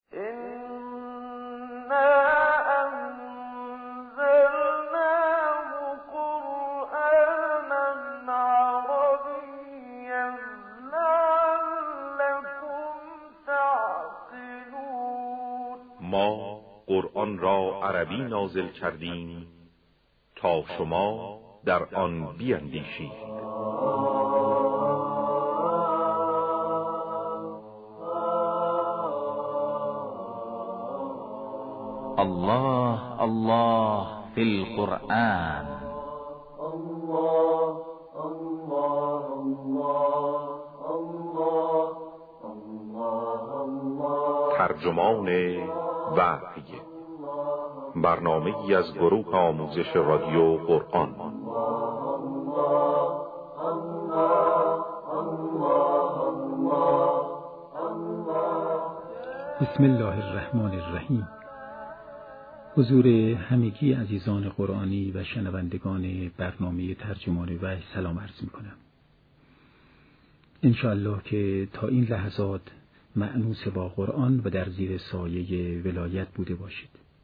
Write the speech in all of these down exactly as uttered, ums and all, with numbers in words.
ما قرآن را عربی نازل کردیم تا شما در آن بیندیشید. الله الله فی القرآن. الله الله الله الله الله. ترجمان وحی، برنامه‌ای از گروه آموزش رادیو قرآن. بسم الله الرحمن الرحیم. حضور همگی عزیزان قرآنی و شنوندگان برنامه ترجمان وحی سلام عرض می‌کنم. انشاءالله که تا این لحظات مأنوس با قرآن و در زیر سایه ولایت بوده باشید.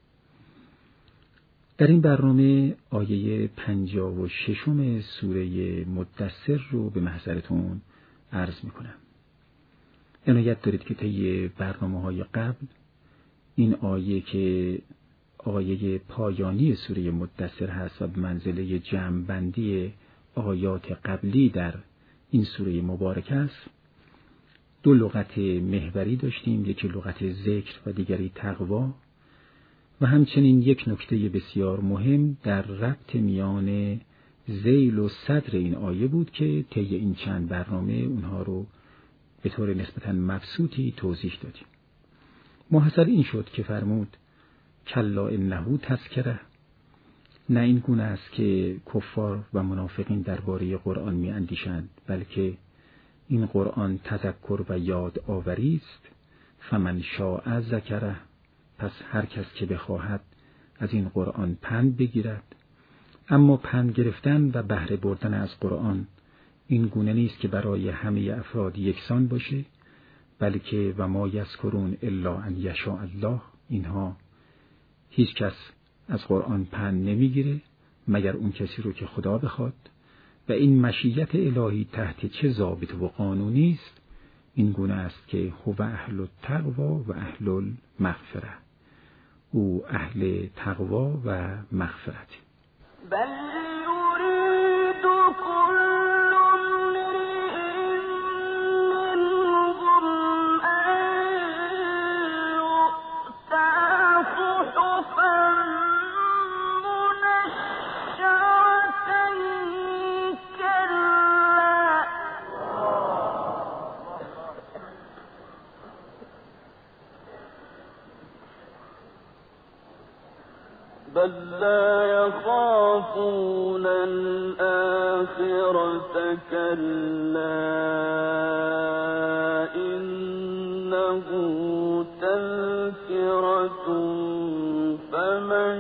در این برنامه آیه پنجاه و ششم سوره مدثر رو به محضرتون عرض میکنم. عنایت دارید که طی برنامه‌های قبل این آیه که آیه پایانی سوره مدثر هست و به منزله جمع‌بندی آیات قبلی در این سوره مبارک است، دو لغت محوری داشتیم، یکی لغت ذکر و دیگری تقوا، و همچنین یک نکته بسیار مهم در ربط میان ذیل و صدر این آیه بود که طی این چند برنامه اونها رو به طور نسبتاً مبسوطی توضیح دادیم. محصل این شد که فرمود کلا انه تذکره، نه این گونه است که کفار و منافقین درباره قرآن می اندیشند، بلکه این قرآن تذکر و یاد آوری است. فمن شاء ذکره، پس هر کس که بخواهد از این قرآن پند بگیرد. اما پند گرفتن و بهره بردن از قرآن این گونه نیست که برای همه افراد یکسان باشه، بلکه و ما یذکرون الا ان یشاء الله، اینها هیچ کس از قرآن پند نمیگیره مگر اون کسی رو که خدا بخواد. و این مشیت الهی تحت چه ضابط و قانونی است؟ این گونه است که هو اهل التقوا و اهل المغفره، او اهل تقوا و مغفرت. بل یرید کل بل لا يخافون الآخرة كلا إنه تذكرة فمن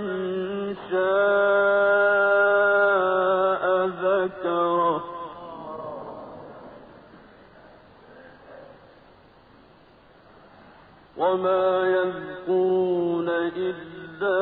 شاء ذكره وما يذكرون إلا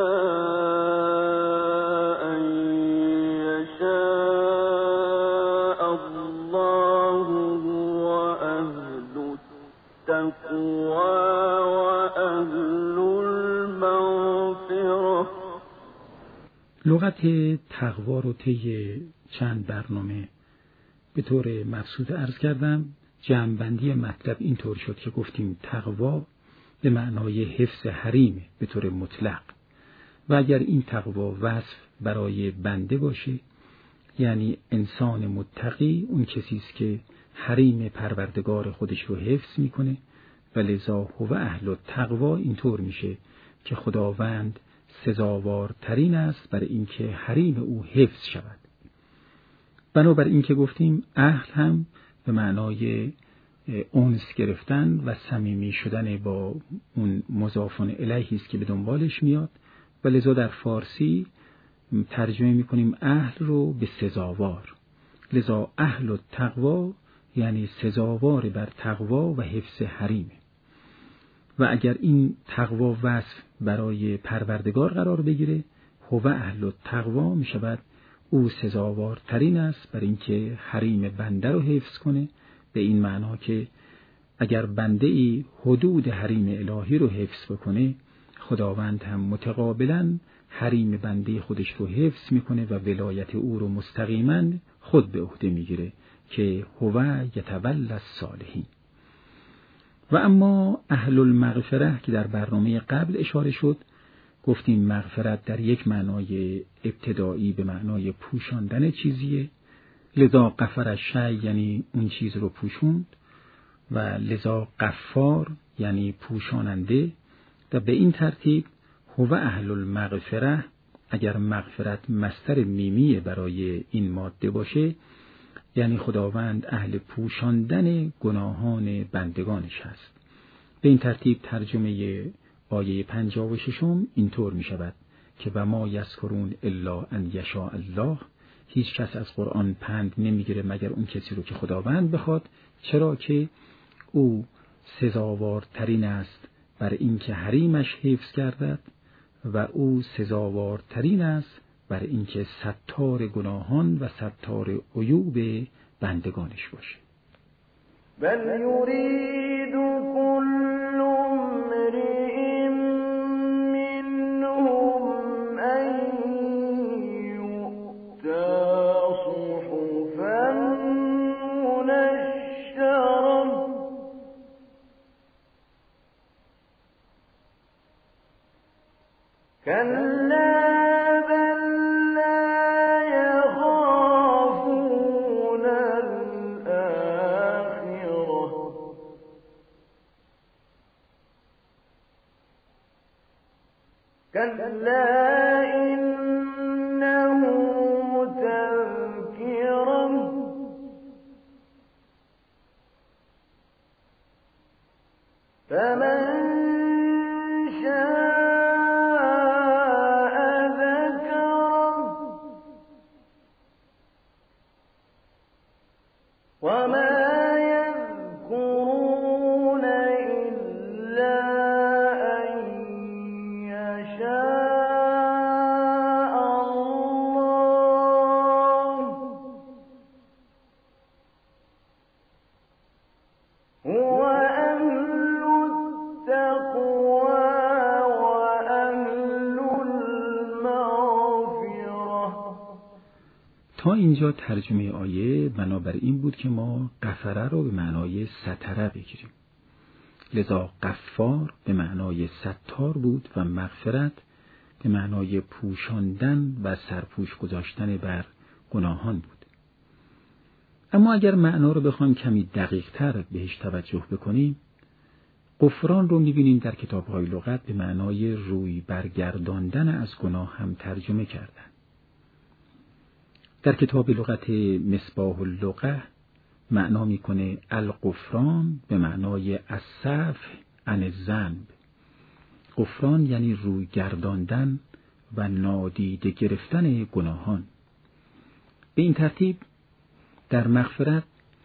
لغت تقوا رو طی چند برنامه به طور مبسوط عرض کردم. جمع‌بندی مطلب این طور شد که گفتیم تقوا به معنای حفظ حریم به طور مطلق، و اگر این تقوا وصف برای بنده باشه، یعنی انسان متقی اون کسی است که حریم پروردگار خودش رو حفظ میکنه، و لذا هو اهل التقوا اینطور میشه که خداوند سزاوارترین است برای اینکه حریم او حفظ شود. بنابر این که گفتیم اهل هم به معنای انس گرفتن و صمیمی شدن با اون مضافون الیهی است که به دنبالش میاد، و لذا در فارسی ترجمه میکنیم اهل رو به سزاوار. لذا اهل التقوا یعنی سزاوار بر تقوا و حفظ حریمه. و اگر این تقوا وصف برای پروردگار قرار بگیره، هو اهل التقوا می شود او سزاوارترین است بر اینکه حریم بنده رو حفظ کنه، به این معنا که اگر بنده ای حدود حریم الهی رو حفظ بکنه، خداوند هم متقابلا حریم بنده خودش رو حفظ میکنه و ولایت او رو مستقیما خود به عهده میگیره که هو یتولی الصالحین. و اما اهل المغفره که در برنامه قبل اشاره شد، گفتیم مغفرت در یک معنای ابتدایی به معنای پوشاندن چیزیه، لذا غفر الشیء یعنی اون چیز رو پوشوند، و لذا غفار یعنی پوشاننده. و به این ترتیب هو اهل المغفره، اگر مغفرت مصدر میمی برای این ماده باشه، یعنی خداوند اهل پوشاندن گناهان بندگانش هست. به این ترتیب ترجمه آیه پنجاه و ششم اینطور می شود که و ما یذکرون الا ان یشاء الله، هیچ کس از قرآن پند نمیگیره مگر اون کسی رو که خداوند بخواد، چرا که او سزاوارترین است بر اینکه حریمش حفظ گردد و او سزاوارترین است بر اینکه ستار گناهان و ستار عیوب بندگانش باشه. بل یرید کل امرئ منهم ان یؤتا صحفا منشرة كلا بل لا يخافون الآخرة كلا إنه تذكرة فمن شاء ذكره وما يذكرون إلا أن يشاء الله هو أهل التقوى وأهل المغفرة. تا اینجا ترجمه آیه بنابر این بود که ما غفره رو به معنای ستره بگیریم، لذا غفار به معنای ستار بود و مغفرت به معنای پوشاندن و سرپوش گذاشتن بر گناهان بود. اما اگر معنا رو بخوایم کمی دقیق تر بهش توجه بکنیم، غفران رو میبینیم در کتاب‌های لغت به معنای روی برگرداندن از گناه هم ترجمه کردن. در کتاب لغت مصباح اللغة معنا میکنه الغفران به معنای الصفح عن الذنب. غفران یعنی روی گرداندن و نادیده گرفتن گناهان. به این ترتیب در مغفرت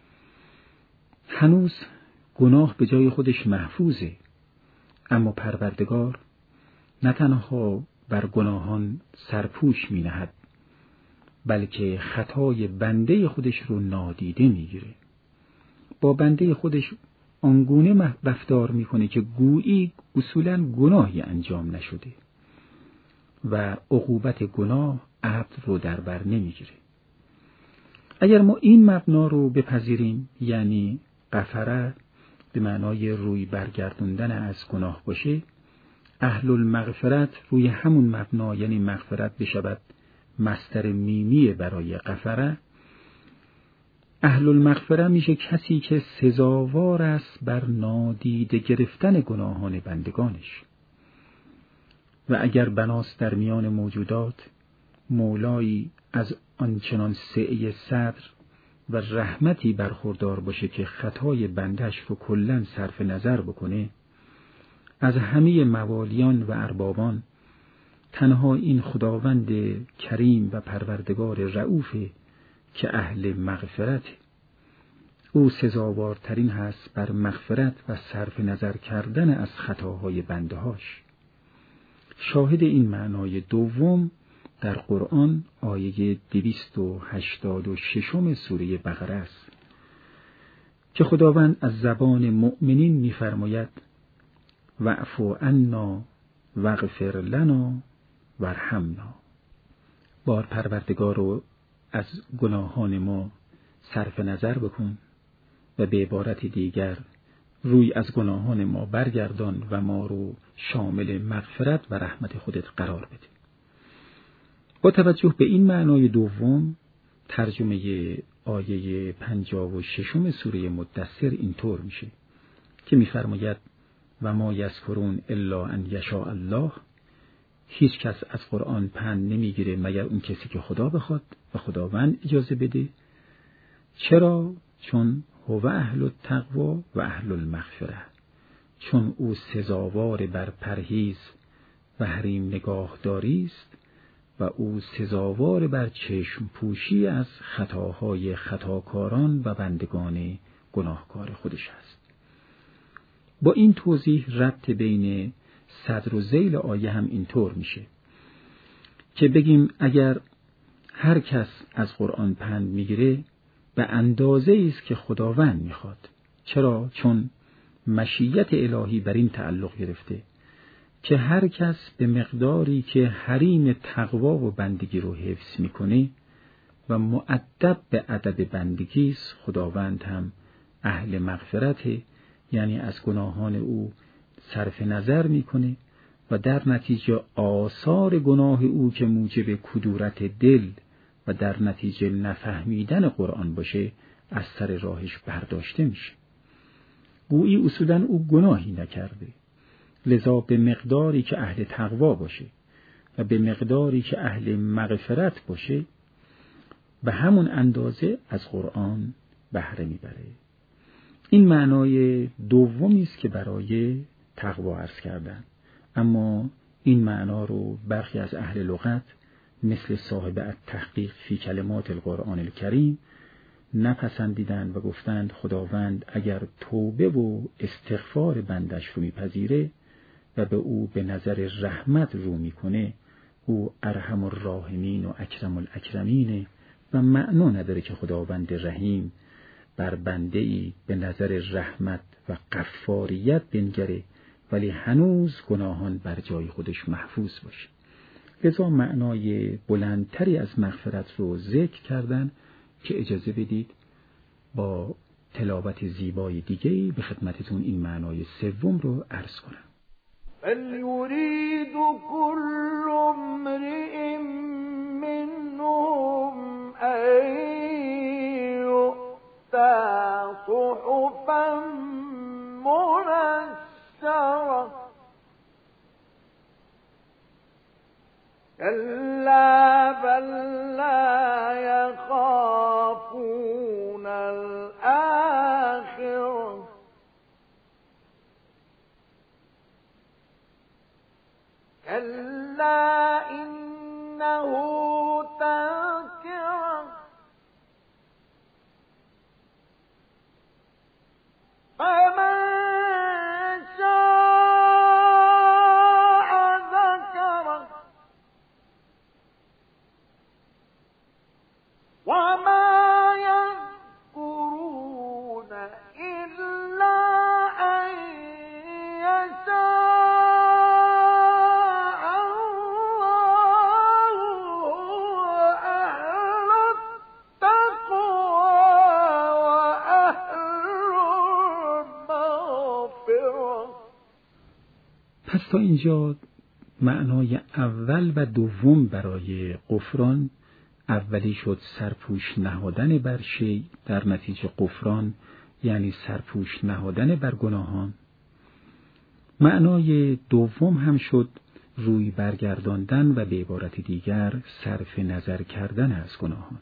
هنوز گناه به جای خودش محفوظه، اما پروردگار نه تنها بر گناهان سرپوش می نهد، بلکه خطای بنده خودش رو نادیده میگیره. با بنده خودش آنگونه رفتار میکنه که گویی اصولاً گناهی انجام نشده و عقوبت گناه عبد رو در بر نمیگیره. اگر ما این مبنا رو بپذیریم، یعنی غفره به معنای روی برگردوندن از گناه باشه، اهل المغفرت روی همون مبنا یعنی مغفرت بشود مصدر میمی برای غفره، اهل المغفره میشه کسی که سزاوار است بر نادیده گرفتن گناهان بندگانش. و اگر بناست در میان موجودات مولایی از آنچنان سعه صدر و رحمتی برخوردار باشه که خطای بندش رو کلاً صرف نظر بکنه، از همه موالیان و اربابان تنها این خداوند کریم و پروردگار رؤوفه که اهل مغفرت. او سزاوارترین هست بر مغفرت و صرف نظر کردن از خطاهای بندهاش. شاهد این معنای دوم در قرآن آیه دویست و هشتاد و ششم سوره بقره است که خداوند از زبان مؤمنین می‌فرماید واعف عنا واغفر لنا وارحمنا. بار پروردگار رو از گناهان ما صرف نظر بکن و به عبارت دیگر روی از گناهان ما برگردان و ما رو شامل مغفرت و رحمت خودت قرار بده. با توجه به این معنای دوم ترجمه آیه پنجاه و ششم سوره مدثر اینطور میشه که می‌فرماید و ما یذکرون الا ان یشاء الله. هیچ کس از قرآن پند نمیگیره مگر اون کسی که خدا بخواد و خداوند اجازه بده. چرا؟ چون هو اهل التقوا و اهل المغفره، چون او سزاوار بر پرهیز و حریم نگاهداری است و او سزاوار بر چشم پوشی از خطاهای خطاکاران و بندگان گناهکار خودش است. با این توضیح ربط بین صدر و ذیل آیه هم اینطور میشه که بگیم اگر هر کس از قرآن پند میگیره به اندازه است که خداوند میخواد. چرا؟ چون مشیت الهی بر این تعلق گرفته که هر کس به مقداری که حریم تقوا و بندگی رو حفظ میکنه و مؤدب به ادب بندگی است، خداوند هم اهل مغفرته، یعنی از گناهان او صرف نظر میکنه و در نتیجه آثار گناه او که موجب کدورت دل و در نتیجه نفهمیدن قرآن باشه از سر راهش برداشته میشه. گویی اصولاً او گناهی نکرده، لذا به مقداری که اهل تقوا باشه و به مقداری که اهل مغفرت باشه به همون اندازه از قرآن بهره میبره. این معنای دومی است که برای تقوا عرض کردن، اما این معنا رو برخی از اهل لغت مثل صاحب التحقیق فی کلمات القرآن الکریم نپسندیدند و گفتند خداوند اگر توبه و استغفار بندش رو میپذیره و به او به نظر رحمت رو میکنه، او ارحم الراحمین و اکرم الاکرمینه و معنا نداره که خداوند رحیم بر بنده‌ای به نظر رحمت و غفاریت بنگره ولی هنوز گناهان بر جای خودش محفوظ باشه. لذا معنای بلندتری از مغفرت رو ذکر کردن که اجازه بدید با تلاوت زیبای دیگه‌ای به خدمتتون این معنای سوم رو عرض کنم. فَلْيُرِيدُ كُلُّ امْرِئٍ مِّنْهُمْ أَن يُؤْتَىٰ صُحُفًا مُّنَشَّرَةً كَلَّا بَل لَّا يَخَافُونَ الْآخِرَةَ كَلَّا إِنَّهُ تَذْكِرَةٌ فَمَن شَاءَ ذَكَرَهُ وَمَا يَذْكُرُونَ إِلَّا أَن يَشَاءَ اللَّهُ أَهْلَ التَّقْوَىٰ وَأَهْلُ الْمَغْفِرَةِ. پس تا اینجا معنای اول و دوم برای غفران، اولی شد سرپوش نهادن بر شی، در نتیجه غفران یعنی سرپوش نهادن بر گناهان. معنای دوم هم شد روی برگرداندن و به عبارت دیگر صرف نظر کردن از گناهان.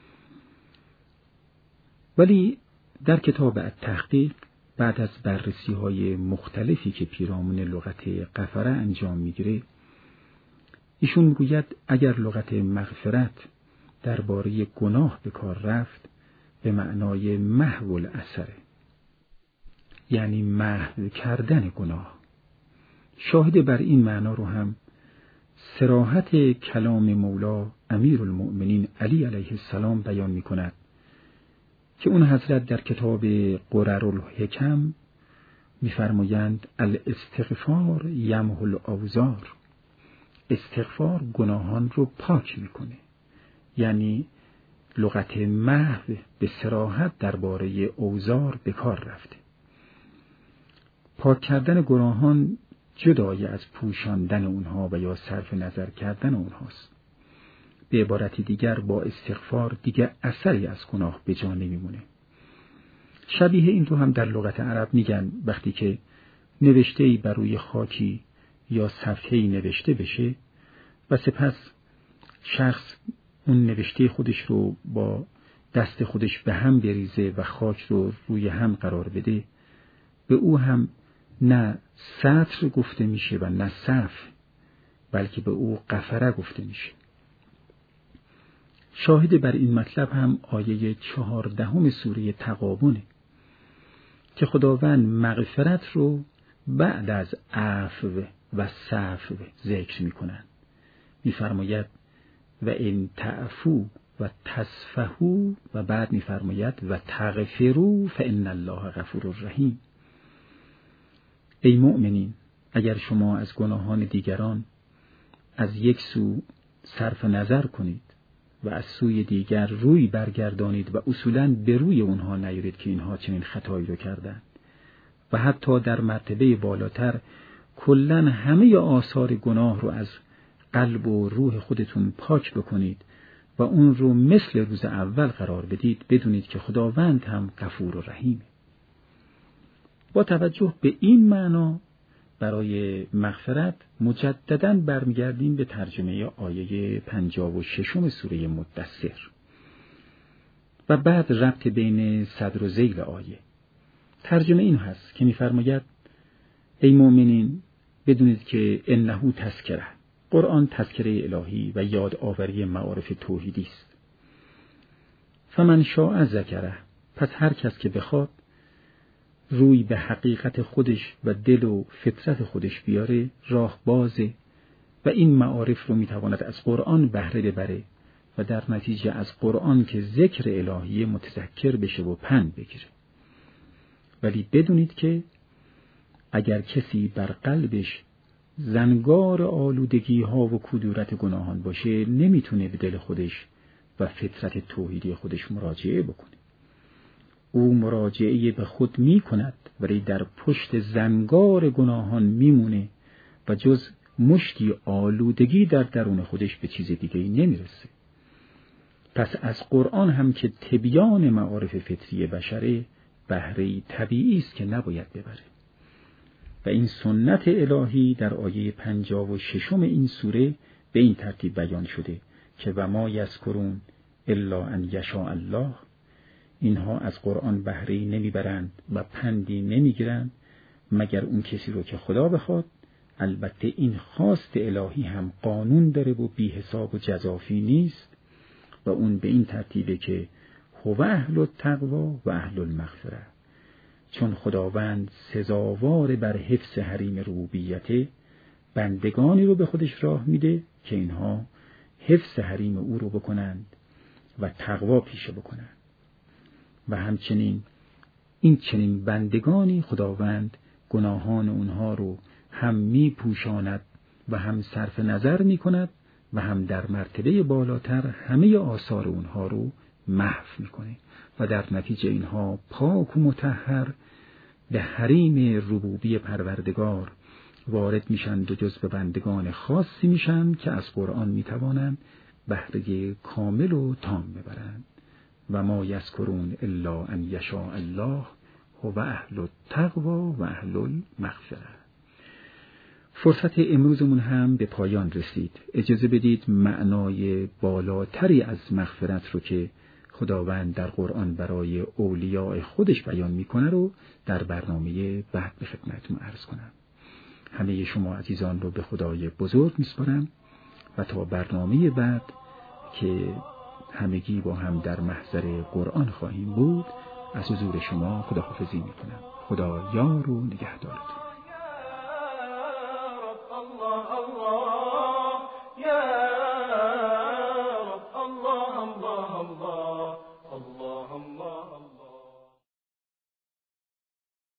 ولی در کتاب التحقیق بعد از بررسی های مختلفی که پیرامون لغت غفره انجام میگیره، ایشون میگوید اگر لغت مغفرت درباره گناه به کار رفت به معنای محو الاثره، یعنی محو کردن گناه. شاهد بر این معنا رو هم صراحت کلام مولا امیرالمؤمنین علی علیه السلام بیان می کند که اون حضرت در کتاب قررالحکم می‌فرمایند الاستغفار یمحو الاوزار. استغفار گناهان رو پاک میکنه، یعنی لغت محو به صراحت درباره اوزار به کار رفته. پاک کردن گناهان جدای از پوشاندن اونها و یا صرف نظر کردن اونهاست. به عبارت دیگر با استغفار دیگر اثری از گناه به جا نمیمونه. شبیه این رو هم در لغت عرب میگن وقتی که نوشته‌ای بر روی خاکی یا صفحه‌ای نوشته بشه و سپس شخص اون نوشته خودش رو با دست خودش به هم بریزه و خاک رو روی هم قرار بده، به او هم نه سطر گفته میشه و نه صفح، بلکه به او قفره گفته میشه. شاهد بر این مطلب هم آیه چهاردهم سوره تغابنه که خداوند مغفرت رو بعد از عفو و صفو ذکر میکنن. میفرماید و ان تعفو و تصفحوا و بعد میفرماید و تغفروا فان الله غفور رحیم. ای مؤمنین، اگر شما از گناهان دیگران از یک سو صرف نظر کنید و از سوی دیگر روی برگردانید و اصولاً به روی اونها نیارید که اینها چنین خطایی رو کردن و حتی در مرتبه بالاتر کلاً همه آثار گناه رو از قلب و روح خودتون پاک بکنید و اون رو مثل روز اول قرار بدید، بدونید که خداوند هم غفور و رحیمه. با توجه به این معنا برای مغفرت مجدداً برمیگردیم به ترجمه آیه پنجاه و ششم سوره مدثر و بعد ربط بین صدر و ذیل آیه. ترجمه این هست که می‌فرماید ای مؤمنین بدونید که انه تذکره، قرآن تذکره الهی و یاد آوری معارف توحیدی است. فمن شاء ذکره، پس هر کس که بخواد روی به حقیقت خودش و دل و فطرت خودش بیاره راه بازه و این معارف رو میتواند از قرآن بهره ببره و در نتیجه از قرآن که ذکر الهی متذکر بشه و پند بگیره. ولی بدونید که اگر کسی بر قلبش زنگار آلودگی ها و کدورت گناهان باشه نمیتونه به دل خودش و فطرت توحیدی خودش مراجعه بکنه. او مراجعه به خود می کند ولی در پشت زنگار گناهان میمونه و جز مشتی آلودگی در درون خودش به چیز دیگه‌ای نمیرسه. پس از قرآن هم که تبیان معارف فطری بشره بهره طبیعی است که نباید ببره. و این سنت الهی در آیه پنجاه و ششم این سوره به این ترتیب بیان شده که و ما یذکرون الا ان یشاء الله، اینها از قرآن بهره‌ای نمیبرند و پندی نمیگیرند مگر اون کسی رو که خدا بخواد. البته این خواست الهی هم قانون داره و بی حساب و جزافی نیست و اون به این ترتیبه که هو اهل التقوا و اهل المغفره، چون خداوند سزاوار بر حفظ حریم ربوبیت بندگانی رو به خودش راه میده که اینها حفظ حریم او رو بکنند و تقوا پیشه بکنند و همچنین این چنین بندگانی خداوند گناهان اونها رو هم می پوشاند و هم صرف نظر می کند و هم در مرتبه بالاتر همه آثار اونها رو محو می کنه و در نتیجه اینها پاک و مطهر به حریم ربوبی پروردگار وارد میشند و جز به بندگان خاصی میشن که از قرآن میتوانند بهره کامل و تام ببرند. و ما یذکرون الا ان یشاء الله هو اهل التقوا و اهل المغفره. فرصت امروزمون هم به پایان رسید. اجازه بدید معنای بالاتری از مغفرت رو که خداوند در قرآن برای اولیاء خودش بیان میکنه رو در برنامه بعد به خدمتتون عرض کنم. همه شما عزیزان رو به خدای بزرگ میسپارم و تا برنامه بعد که همگی با هم در محضر قرآن خواهیم بود، از حضور شما خداحافظی میکنم. خدا یار و نگهدارتون.